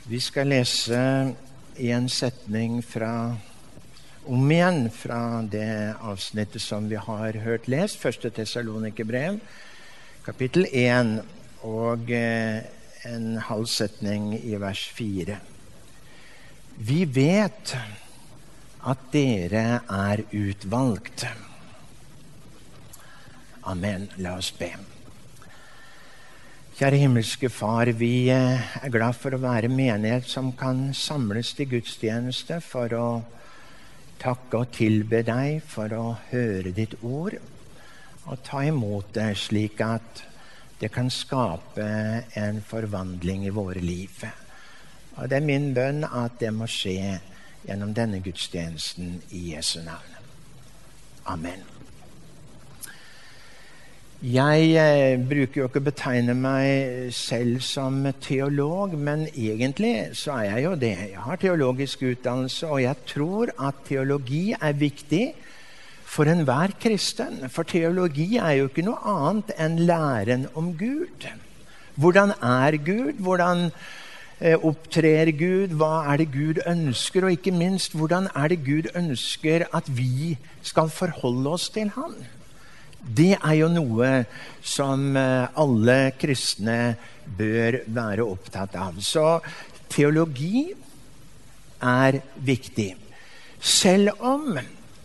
Vi skal lese en setning om igjen fra det avsnittet som vi har hørt lest, 1. Tessalonikerbrev, kapittel 1, og en halv setning i vers 4. Vi vet at dere er utvalgt. Amen. La oss be. Kjære himmelske Far, vi er glad for å være menighet som kan samles til gudstjeneste for å takke og tilbe deg, for å høre ditt ord og ta imot det slik at det kan skape en forvandling i våre liv. Og det er min bønn at det må skje gjennom denne gudstjenesten i Jesu navn. Amen. Jeg bruker jo ikke å betegne meg selv som teolog, men egentlig så er jeg jo det. Jeg har teologisk utdannelse, og jeg tror at teologi er viktig for enhver kristen. For teologi er jo ikke noe annet enn læren om Gud. Hvordan er Gud? Hvordan opptrer Gud? Hva er det Gud ønsker? Og ikke minst, hvordan er det Gud ønsker at vi skal forholde oss til Han? Det er jo noe som alle kristne bør være opptatt av. Så teologi er viktig. Selv om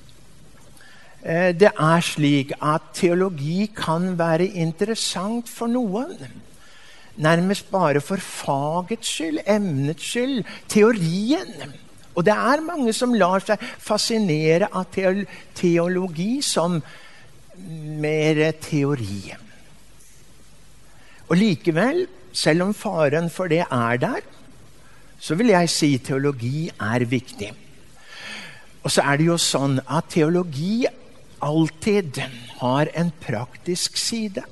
det er slik at teologi kan være interessant for noen, nærmest bare for fagets skyld, emnets skyld, teorien. Og det er mange som lar seg fascinere av teologi som mer teori. Og likevel, selv om faren for det er der, så vil jeg si teologi er viktig. Og så er det jo sånn at teologi alltid har en praktisk side.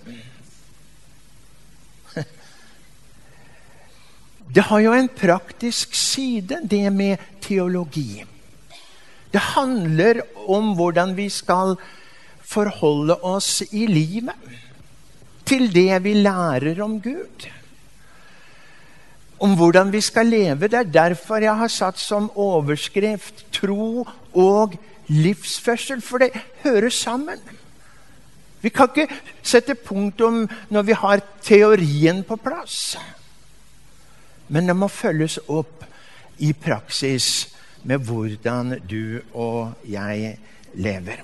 Det har jo en praktisk side, det med teologi. Det handler om hvordan vi skal forholde oss i livet til det vi lærer om Gud. Om hvordan vi skal leve. Det er derfor jeg har satt som overskrift tro og livsførsel, for det hører sammen. Vi kan ikke sette punktum når vi har teorien på plass. Men det må følges opp i praksis med hvordan du og jeg lever.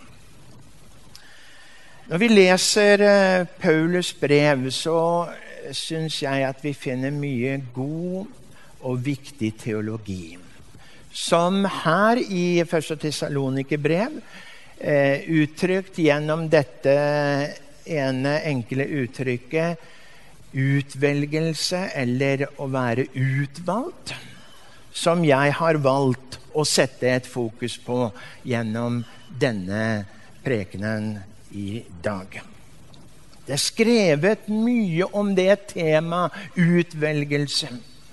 Når vi leser Paulus brev, så synes jeg at vi finner mye god og viktig teologi. Som her i 1. Tessalonikerbrev, uttrykt gjennom dette ene enkle uttrykket, utvelgelse eller å være utvalgt, som jeg har valgt å sette et fokus på gjennom denne prekenen i dag. Det er skrevet mye om det tema, utvelgelse.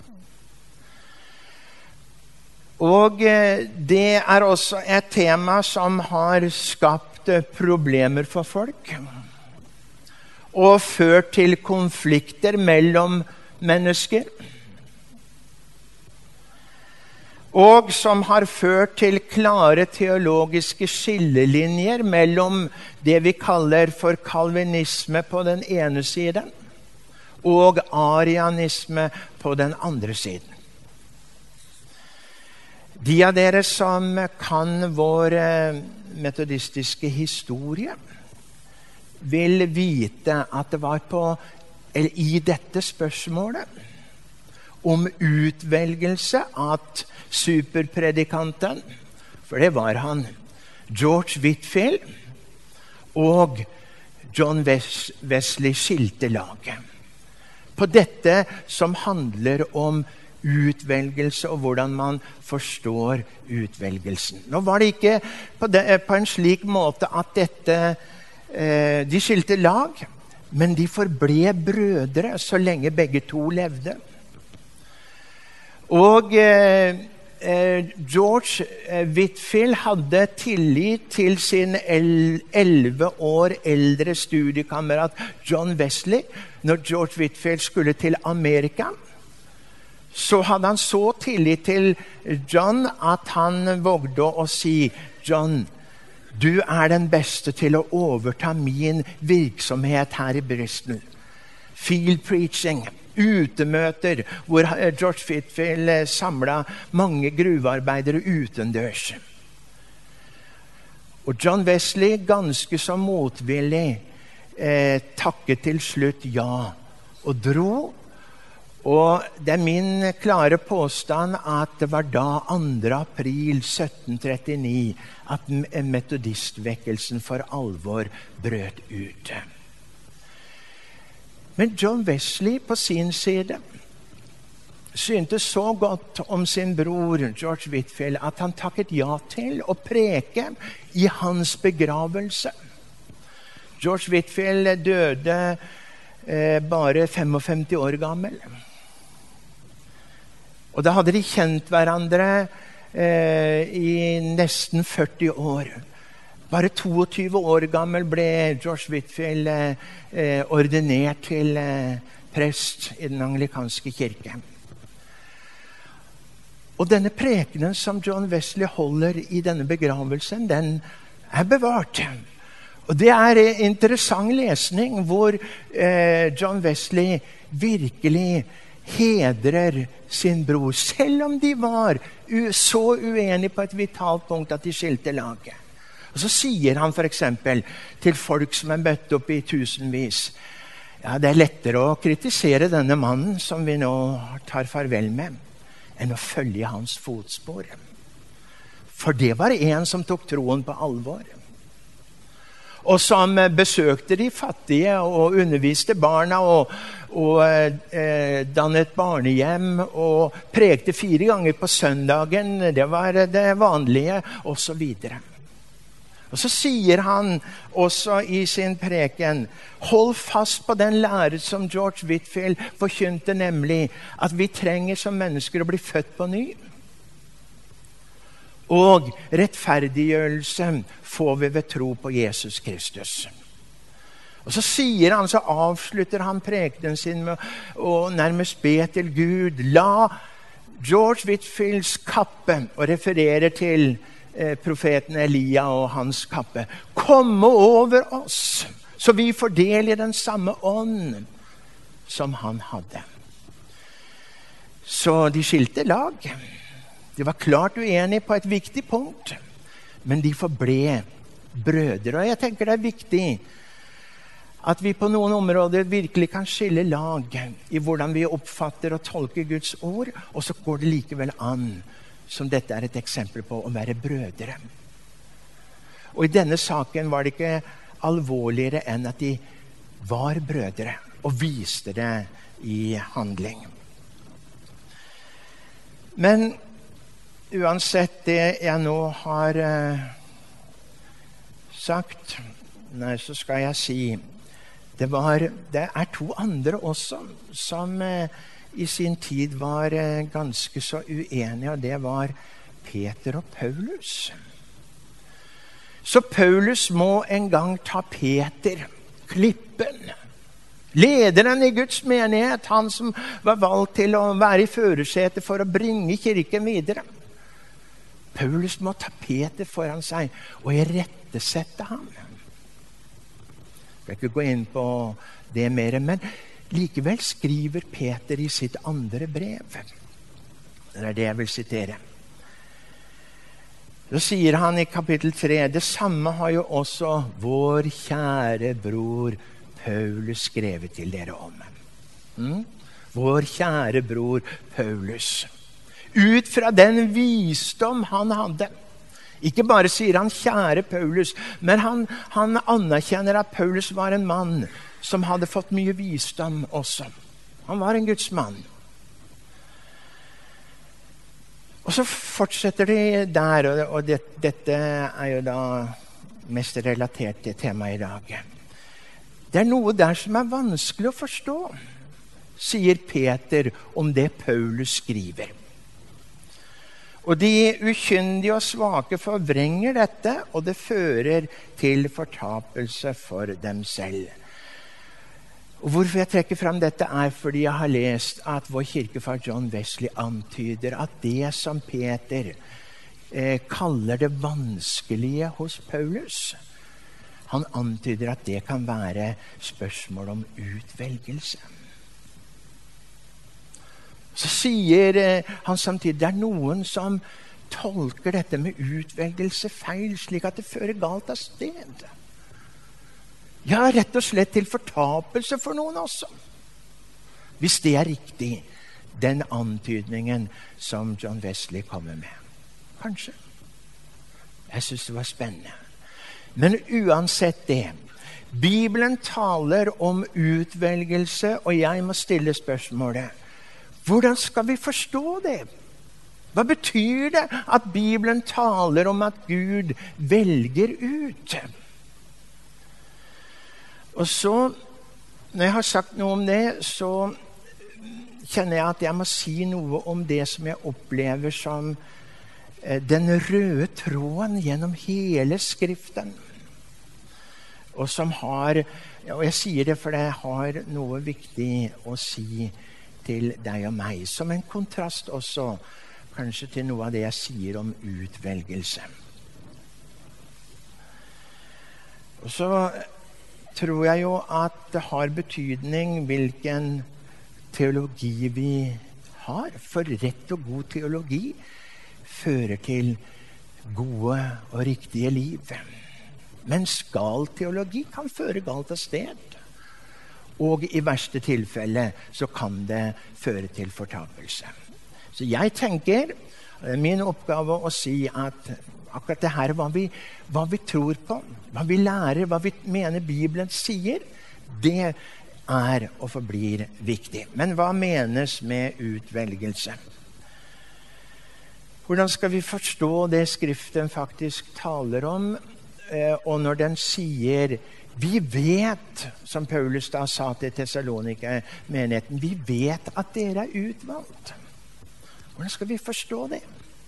Og det er også et tema som har skapt problemer for folk, og ført til konflikter mellom mennesker, og som har ført til klare teologiske skillelinjer mellom det vi kaller for kalvinisme på den ene siden, og arianisme på den andre siden. De av dere som kan vår metodistiske historie, vil vite at det var i dette spørsmålet om utvelgelse at superpredikanten, for det var han, George Whitefield og John Wesley skilte laget. På dette som handler om utvelgelse og hvordan man forstår utvelgelsen. Nå var det ikke på en slik måte at de skilte lag, men de forble brødre så lenge begge to levde. Og George Whitefield hadde tillit til sin 11 år eldre studiekamerat John Wesley når George Whitefield skulle til Amerika. så hadde han så tillit til John at han vågde å si, John, du er den beste til å overta min virksomhet her i Bristol. Field preaching, utemøter, hvor George Whitefield samlet mange gruvearbeidere utendørs. Og John Wesley, ganske så motvillig, takket til slutt ja og dro. Og det er min klare påstand at det var da 2. april 1739 at metodistvekkelsen for alvor brøt ut. Men John Wesley på sin side syntes så godt om sin bror George Whitefield at han takket ja til å preke i hans begravelse. George Whitefield døde bare 55 år gammel. Og da hadde de kjent hverandre i nesten 40 år. Bare 22 år gammel ble George Whitefield ordinert til prest i den anglikanske kirke. Og denne prekenen som John Wesley holder i denne begravelsen, den er bevart. Og det er interessant lesning hvor John Wesley virkelig hedrer sin bror, selv om de var så uenige på et vitalt punkt at de skilte laget. Og så sier han for eksempel til folk som er møtt opp i tusenvis, ja, det er lettere å kritisere denne mannen som vi nå tar farvel med, enn å følge hans fotspor. For det var en som tok troen på alvor. Og som besøkte de fattige og underviste barna og dannet barnehjem og prekte 4 ganger på søndagen. Det var det vanlige, og så videre. Og så sier han også i sin preken, hold fast på den lære som George Whitefield forkynte, nemlig at vi trenger som mennesker å bli født på ny. Og rettferdiggjørelse får vi ved tro på Jesus Kristus. Og så sier han, så avslutter han prekenen sin med å nærmest be til Gud. La George Whitefields kappe, og refererer til profeten Elia og hans kappe, komme over oss, så vi får del i den samme ånd som han hadde. Så de skilte lag. De var klart uenige på et viktig punkt, men de forble brødre. Og jeg tenker det er viktig at vi på noen områder virkelig kan skille lag i hvordan vi oppfatter og tolker Guds ord, og så går det likevel an, som dette er et eksempel på, å være brødre. Og i denne saken var det ikke alvorligere enn at de var brødre, og viste det i handling. Men uansett det jeg nå har sagt, så skal jeg si, det er 2 andre også som i sin tid var ganske så uenige, og det var Peter og Paulus. Så Paulus må en gang ta Peter, klippen, lederen i Guds menighet, han som var valgt til å være i førersetet for å bringe kirken videre. Paulus må ta Peter foran seg og irettesette ham. Jeg skal ikke gå inn på det mer, men likevel skriver Peter i sitt 2. brev. Det er det jeg vil sitere. Så sier han i kapittel 3, det samme har jo også vår kjære bror Paulus skrevet til dere om. Vår kjære bror Paulus. Ut fra den visdom han hadde. Ikke bare sier han kjære Paulus, men han anerkjenner at Paulus var en mann som hadde fått mye visdom også. Han var en Guds mann. Og så fortsetter de der, og dette er jo da mest relatert til temaet i dag. Det er noe der som er vanskelig å forstå, sier Peter om det Paulus skriver. Og de ukyndige og svake forvrenger dette, og det fører til fortapelse for dem selv. Og hvorfor jeg trekker frem dette fordi jeg har lest at vår kirkefar John Wesley antyder at det som Peter kaller det vanskelige hos Paulus, han antyder at det kan være spørsmål om utvelgelse. Så sier han samtidig det noen som tolker dette med utvelgelse feil, slik at det fører galt av sted. Ja, rett og slett til fortapelse for noen også. Hvis det riktig, den antydningen som John Wesley kommer med. Kanskje. Jeg synes det var spennende. Men uansett det, Bibelen taler om utvelgelse, og jeg må stille spørsmålet, hvordan skal vi forstå det? Hva betyr det at Bibelen taler om at Gud velger ut? Og så, når jeg har sagt noe om det, så kjenner jeg at jeg må si noe om det som jeg opplever som den røde tråden gjennom hele Skriften. Og som har, og jeg sier det for det har noe viktig å si til deg og meg, som en kontrast også kanskje til noe av det jeg sier om utvelgelse. Og så tror jeg jo at det har betydning hvilken teologi vi har, for rett og god teologi fører til gode og riktige liv. Men gal teologi kan føre galt av sted. Og i verste tilfelle så kan det føre til fortapelse. Så jeg tenker, det er min oppgave å si at akkurat det her, hva vi tror på, hva vi lærer, hva vi mener Bibelen sier, det og forblir viktig. Men hva menes med utvelgelse? Hvordan skal vi forstå det Skriften faktisk taler om, og når den sier vi vet, som Paulus da sa til Thessalonika-menigheten, vi vet at dere utvalgt. Hvordan skal vi forstå det?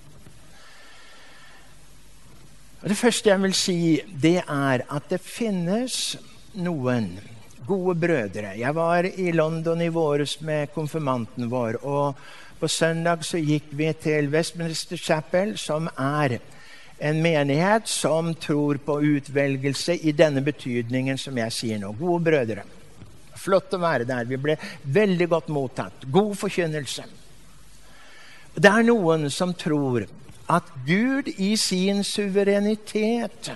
Og det første jeg vil si, det at det finnes noen gode brødre. Jeg var i London i våres med konfirmanten vår, og på søndag så gikk vi til Westminster Chapel, som en menighet som tror på utvelgelse i denne betydningen som jeg sier nå. Gode brødre. Flott å være der. Vi ble veldig godt mottatt. God forkynnelse. Det noen som tror at Gud i sin suverenitet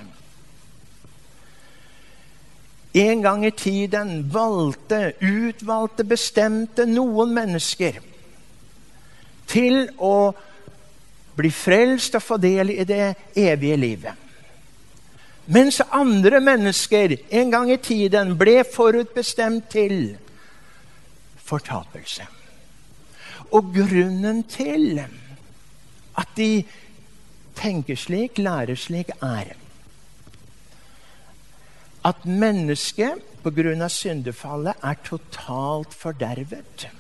en gang i tiden utvalgte, bestemte noen mennesker til å bli frelst og få del i det evige livet. Mens andre mennesker en gang i tiden ble forutbestemt til fortapelse. Og grunnen til at de tenker slik, lærer slik, at mennesket på grunn av syndefallet totalt fordervet.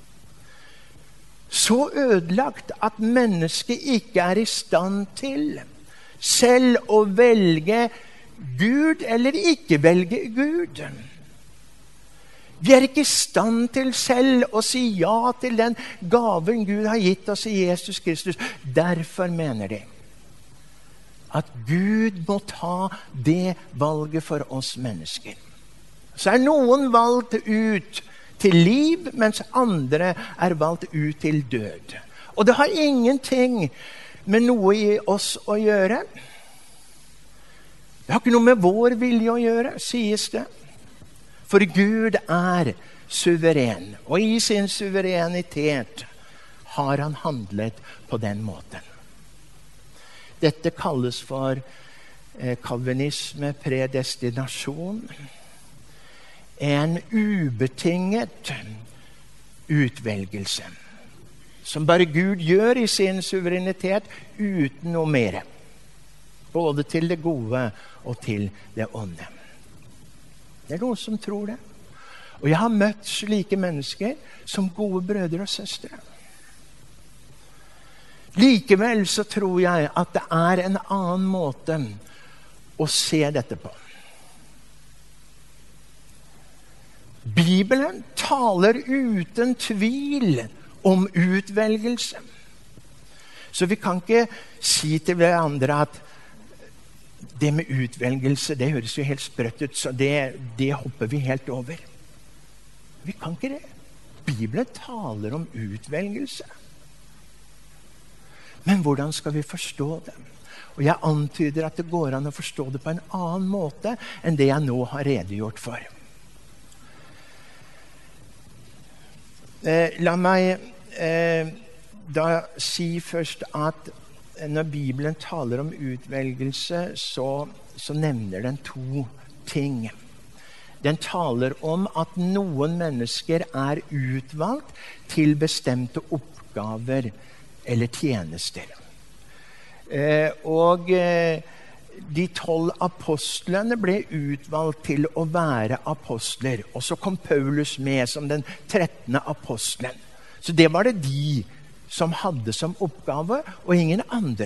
Så ødelagt at mennesket ikke i stand til selv å velge Gud eller ikke velge Gud. Vi ikke i stand til selv å si ja til den gaven Gud har gitt oss i Jesus Kristus. Derfor mener de at Gud må ta det valget for oss mennesker. Så noen valgt ut til liv, mens andre valgt ut til død. Og det har ingenting med noe i oss å gjøre. Det har ikke noe med vår vilje å gjøre, sies det. For Gud suveren, og i sin suverenitet har han handlet på den måten. Dette kalles for kalvinisme, predestinasjon. En ubetinget utvelgelse, som bare Gud gjør i sin suverenitet uten noe mer. Både til det gode og til det onde. Det noen som tror det. Og jeg har møtt slike mennesker som gode brødre og søstre. Likevel så tror jeg at det en annen måte å se dette på. Bibelen taler uten tvil om utvelgelse. Så vi kan ikke si til hverandre at det med utvelgelse, det høres jo helt sprøtt ut, så det hopper vi helt over. Vi kan ikke det. Bibelen taler om utvelgelse. Men hvordan skal vi forstå det? Og jeg antyder at det går an å forstå det på en annen måte enn det jeg nå har redegjort for. La meg da si først at når Bibelen taler om utvelgelse, så nevner den to ting. Den taler om at noen mennesker er utvalgt til bestemte oppgaver eller tjenester. Og de 12 apostlene ble utvalgt til å være apostler. Og så kom Paulus med som den 13. apostelen. Så det var det de som hadde som oppgave, og ingen andre.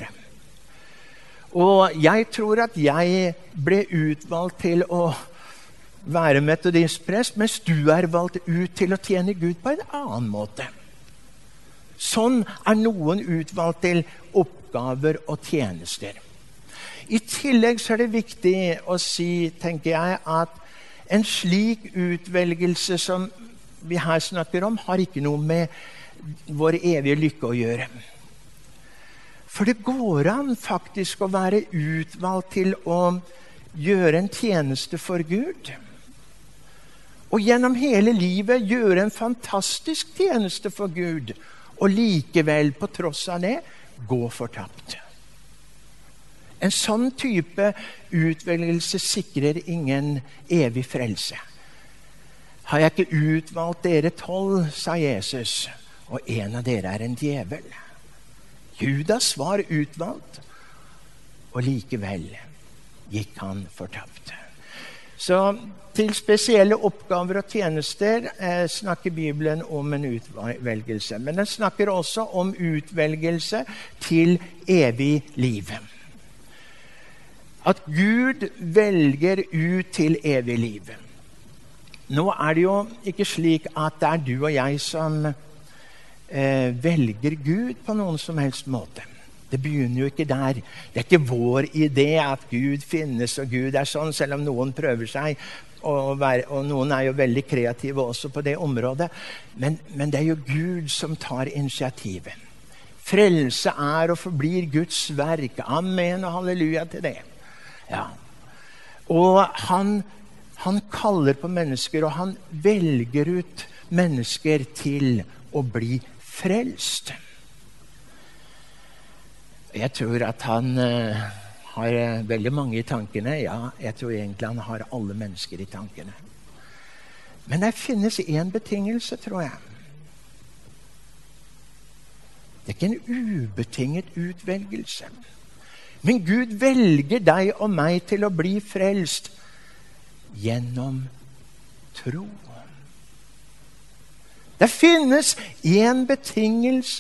Og jeg tror at jeg ble utvalgt til å være metodistprest, mens du er valgt ut til å tjene Gud på en annen måte. Sånn er noen utvalgt til oppgaver og tjenester. I tillegg så er det viktig å si, tenker jeg, at en slik utvelgelse som vi her snakker om, har ikke noe med vår evige lykke å gjøre. For det går an faktisk å være utvalgt til å gjøre en tjeneste for Gud. Og gjennom hele livet gjøre en fantastisk tjeneste for Gud, og likevel, på tross av det, gå fortapt. En sånn type utvelgelse sikrer ingen evig frelse. Har jeg ikke utvalgt dere 12, sa Jesus, og en av dere er en djevel. Judas var utvalgt, og likevel gikk han fortapt. Så til spesielle oppgaver og tjenester snakker Bibelen om en utvelgelse. Men den snakker også om utvelgelse til evig liv. At Gud velger ut til evig liv. Nå er det jo ikke slik at det er du og jeg som velger Gud på noen som helst måte. Det begynner jo ikke der. Det er ikke vår idé at Gud finnes og Gud er sånn, selv om noen prøver seg, og noen er jo veldig kreative også på det området. Men det er jo Gud som tar initiativet. Frelse er og forblir Guds verk. Amen og halleluja til det. Ja. Og han kaller på mennesker, og han velger ut mennesker til å bli frelst. Jeg tror at han har veldig mange i tankene. Ja, jeg tror egentlig han har alle mennesker i tankene. Men det finnes en betingelse, tror jeg. Det er ikke en ubetinget utvelgelse. Men Gud velger deg og meg til å bli frelst gjennom tro. Det finnes en betingelse.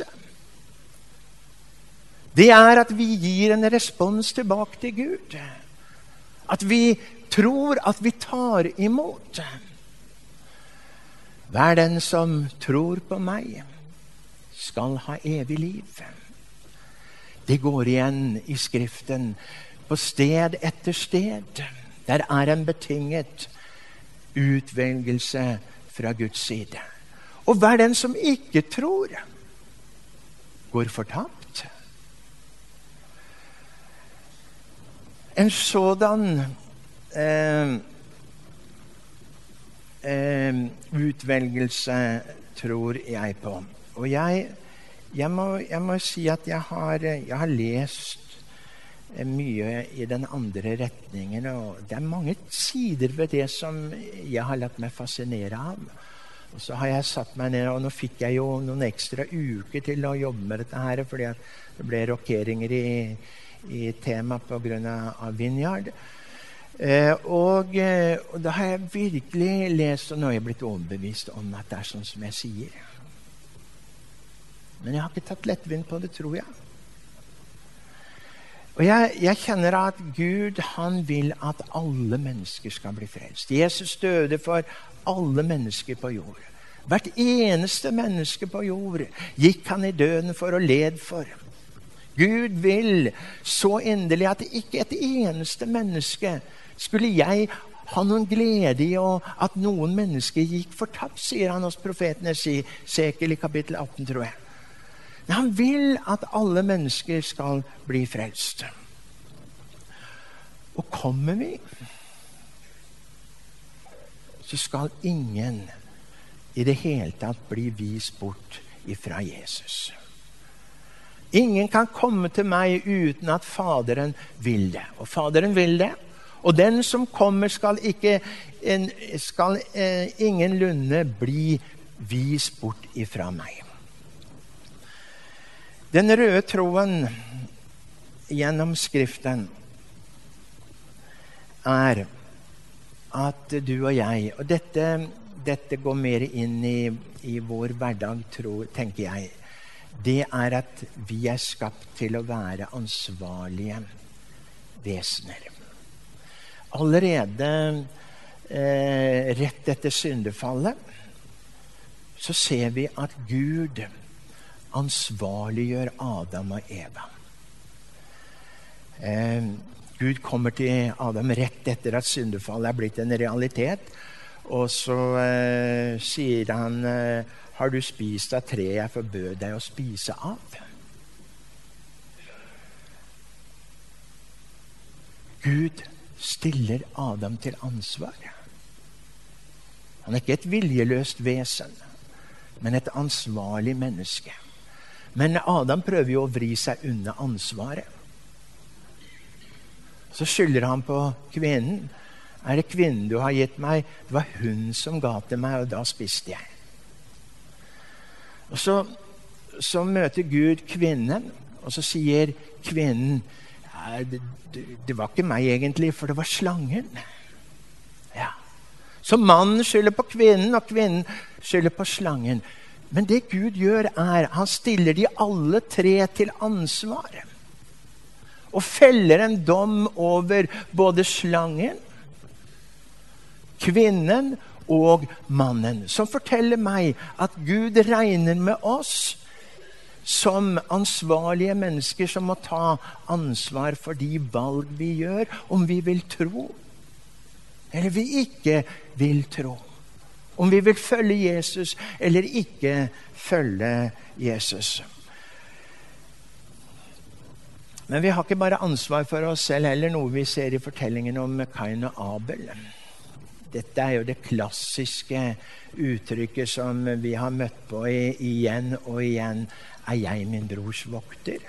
Det er at vi gir en respons tilbake til Gud. At vi tror at vi tar imot. Hver den som tror på meg, skal ha evig liv. Det går igjen i Skriften på sted etter sted. Der er en betinget utvelgelse fra Guds side. Og hver den som ikke tror, går fortapt. En sådan utvelgelse tror jeg på. Og jeg må si at jeg har lest mye i den andre retningen, og det er mange sider ved det som jeg har latt meg fascinere av. Og så har jeg satt meg ned, og nå fikk jeg jo noen ekstra uker til å jobbe med dette her, fordi det ble rokeringer i tema på grunn av Vineyard. Og da har jeg virkelig lest, og nå har jeg blitt overbevist om at det er sånn som jeg sier. Men jeg har ikke tatt lettvint på det, tror jeg. Og jeg kjenner at Gud, han vil at alle mennesker skal bli frelst. Jesus døde for alle mennesker på jord. Hvert eneste menneske på jord gikk han i døden for å led for. Gud vil så inderlig at ikke et eneste menneske skulle jeg ha noen glede i at noen mennesker gikk fortapt, sier han hos profeten Esekiel i kapittel 18, tror jeg. Men han vil at alle mennesker skal bli frelst. Og kommer vi, så skal ingen i det hele tatt bli vist bort ifra Jesus. Ingen kan komme til meg uten at Faderen vil det. Og Faderen vil det. Og den som kommer skal ingenlunde bli vist bort ifra meg. Den røde tråden gjennom Skriften er at du og jeg, og dette går mer inn i vår hverdag, tenker jeg, det er at vi er skapt til å være ansvarlige vesener. Allerede rett etter syndefallet så ser vi at Gud ansvarliggjør Adam og Eva. Gud kommer til Adam rett etter at syndefallet er blitt en realitet, og så sier han, har du spist av treet jeg forbød deg å spise av? Gud stiller Adam til ansvar. Han er ikke et viljeløst vesen, men et ansvarlig menneske. Men Adam prøver jo å vri seg unna ansvaret. Så skylder han på kvinnen. Er det kvinnen du har gitt meg? Det var hun som ga til meg, og da spiste jeg. Og så møter Gud kvinnen, og så sier kvinnen, det var ikke meg egentlig, for det var slangen. Ja. Så mannen skylder på kvinnen, og kvinnen skylder på slangen. Men det Gud gjør han stiller de alle tre til ansvar. Og feller en dom over både slangen, kvinnen og mannen. Som forteller meg at Gud regner med oss som ansvarlige mennesker som må ta ansvar for de valg vi gjør, om vi vil tro eller vi ikke vil tro. Om vi vil følge Jesus eller ikke følge Jesus. Men vi har ikke bare ansvar for oss selv heller, noe vi ser i fortellingen om Kain og Abel. Dette er jo det klassiske uttrykket som vi har møtt på igjen og igjen. Er jeg min brors vokter?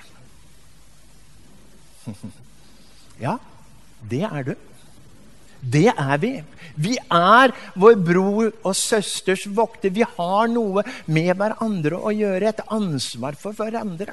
Ja, det er du. Det er vi. Vi er vår bror og søsters vokter. Vi har noe med hverandre å gjøre, et ansvar for hverandre.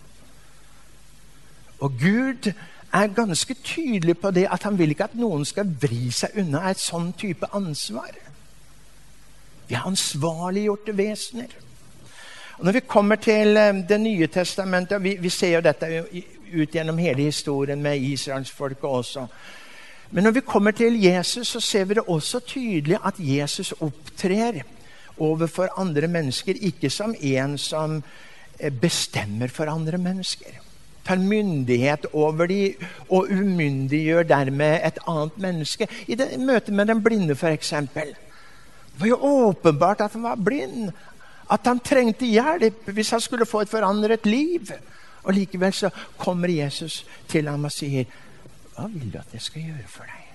Og Gud er ganske tydelig på det, at han vil ikke at noen skal vri seg unna et sånn type ansvar. Vi er ansvarliggjorte vesener. Og når vi kommer til det nye testamentet, vi ser jo dette ut gjennom hele historien med Israelsfolket også. Men når vi kommer til Jesus, så ser vi det også tydelig at Jesus opptrer overfor andre mennesker, ikke som en som bestemmer for andre mennesker. Tar myndighet over de og umyndiggjør dermed et annet menneske. I det møtet med den blinde, for eksempel. Det var jo åpenbart at han var blind. At han trengte hjelp hvis han skulle få et forandret liv. Og likevel så kommer Jesus til ham og sier, hva vil du at jeg skal gjøre for deg?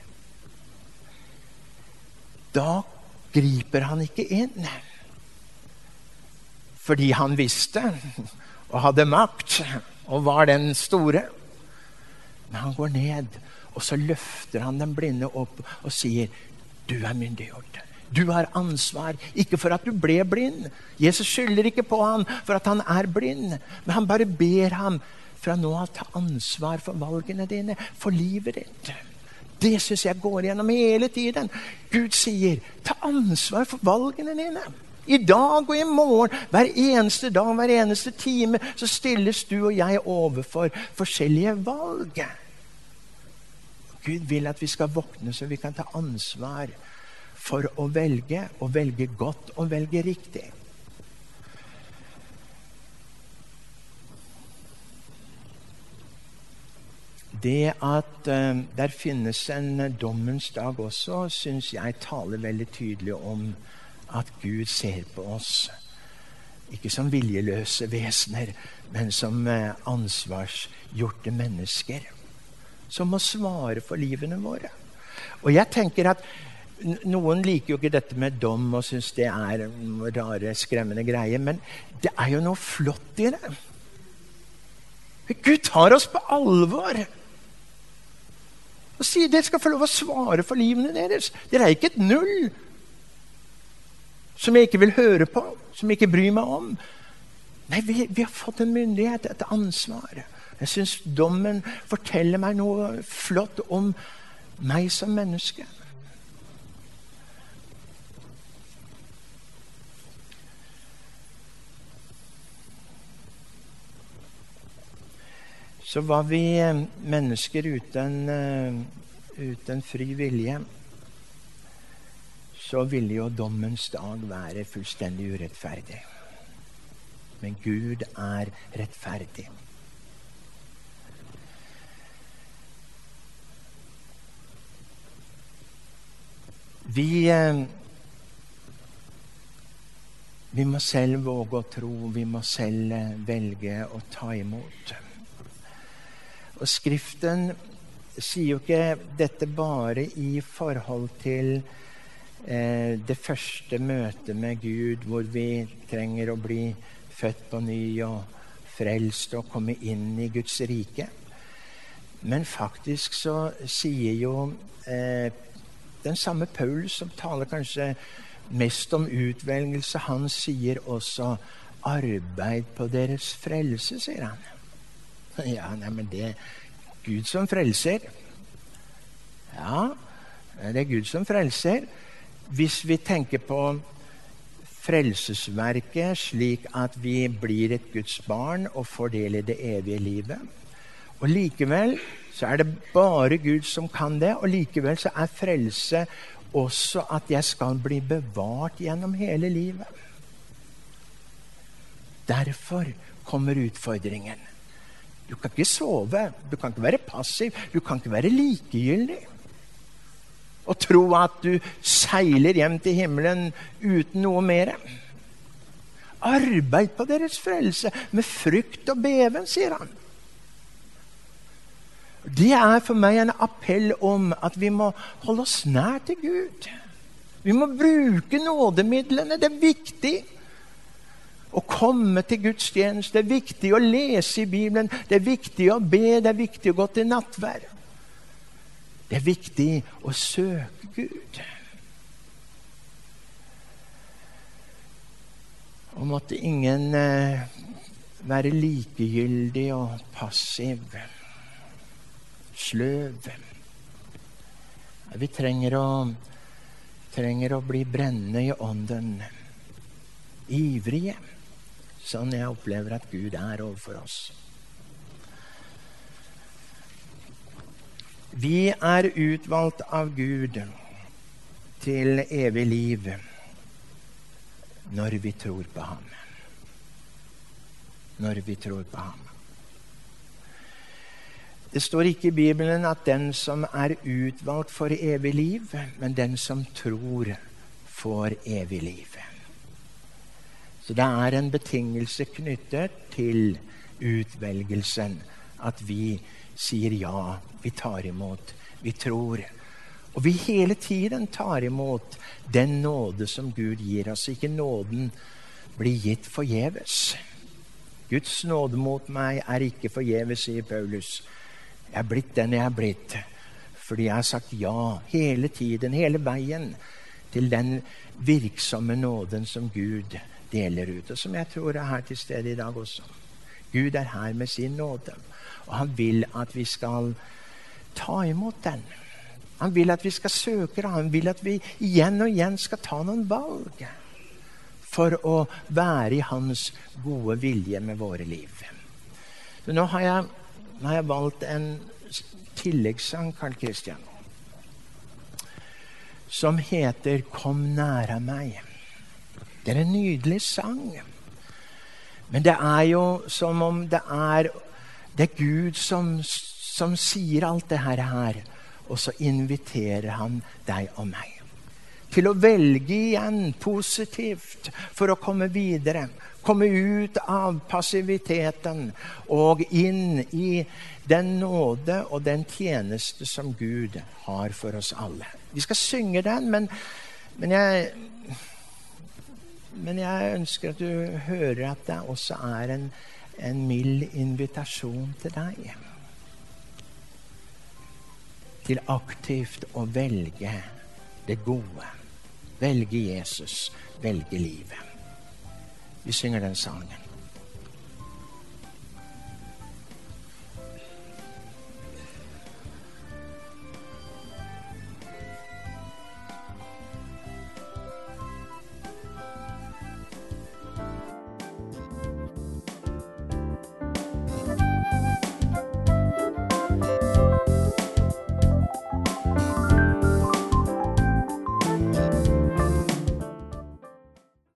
Da griper han ikke inn. Fordi han visste og hadde makt og var den store. Men han går ned, og så løfter han den blinde opp og sier, du er myndiggjort. Du har ansvar, ikke for at du ble blind. Jesus skylder ikke på han for at han er blind, men han bare ber ham fra nå av ta ansvar for valgene dine, for livet ditt. Det synes jeg går gjennom hele tiden. Gud sier, ta ansvar for valgene dine. I dag og i morgen, hver eneste dag, hver eneste time, så stilles du og jeg overfor forskjellige valg. Gud vil at vi skal våkne så vi kan ta ansvar for å velge godt og velge riktig. Det at der finnes en dommens dag også, synes jeg taler veldig tydelig om at Gud ser på oss, ikke som viljeløse vesener, men som ansvarsgjorte mennesker, som må svare for livene våre. Og jeg tenker at noen liker jo ikke dette med dom og synes det er rare, skremmende greier, men det er jo noe flott i det. Gud tar oss på alvor og sier dere skal få lov å svare for livene deres. Dere er ikke et null som jeg ikke vil høre på, som jeg ikke bryr meg om. Nei, vi har fått en myndighet, et ansvar. Jeg synes dommen forteller meg noe flott om meg som menneske. Så var vi mennesker uten fri vilje, så ville jo dommens dag være fullstendig urettferdig. Men Gud er rettferdig. Vi må selv våge å tro, vi må selv velge å ta imot. Og Skriften sier jo ikke dette bare i forhold til det første møtet med Gud, hvor vi trenger å bli født på ny og frelst og komme inn i Guds rike. Men faktisk så sier jo den samme Paulus, som taler kanskje mest om utvelgelse, han sier også arbeid på deres frelse, sier han. Ja, nei, men det er Gud som frelser. Ja, det er Gud som frelser. Hvis vi tenker på frelsesverket slik at vi blir et Guds barn og får del i det evige livet. Og likevel så er det bare Gud som kan det, og likevel så er frelse også at jeg skal bli bevart gjennom hele livet. Derfor kommer utfordringen. Du kan ikke sove, du kan ikke være passiv, du kan ikke være likegyldig. Og tro at du seiler hjem til himmelen uten noe mer. Arbeid på deres frelse med frykt og beven, sier han. Det er for meg en appell om at vi må holde oss nær til Gud. Vi må bruke nådemidlene, det er viktig. Å komme til gudstjeneste, det er viktig å lese i Bibelen, det er viktig å be, det er viktig å gå til nattverd. Det er viktig å søke Gud. Og måtte ingen være likegyldig og passiv, sløv. Vi trenger å bli brennende i ånden, ivrige. Sånn jeg opplever at Gud er overfor oss. Vi er utvalgt av Gud til evig liv når vi tror på ham. Når vi tror på ham. Det står ikke i Bibelen at den som er utvalgt for evig liv, men den som tror får evig liv. Så det er en betingelse knyttet til utvelgelsen, at vi sier ja, vi tar imot, vi tror. Og vi hele tiden tar imot den nåde som Gud gir oss. Ikke nåden blir gitt forgjeves. Guds nåde mot meg er ikke forgjeves, sier Paulus. Jeg er blitt den jeg er blitt, fordi jeg har sagt ja hele tiden, hele veien, til den virksomme nåden som Gud deler ut, og som jeg tror er her til stede i dag også. Gud er her med sin nåde, og han vil at vi skal ta imot den. Han vil at vi skal søke, og han vil at vi igjen og igjen skal ta noen valg for å være i hans gode vilje med våre liv. Så nå har jeg valgt en tilleggssang, Karl Kristian, som heter «Kom nære meg». Det en nydelig sang. Men det jo som om det Gud som sier alt det her, og så inviterer han deg og meg til å velge igjen positivt for å komme videre, komme ut av passiviteten og inn i den nåde og den tjeneste som Gud har for oss alle. Vi skal synge den, men jeg ønsker at du hører at det også en mild invitasjon til deg. Til aktivt å velge det gode. Velge Jesus, velge livet. Vi synger den sangen.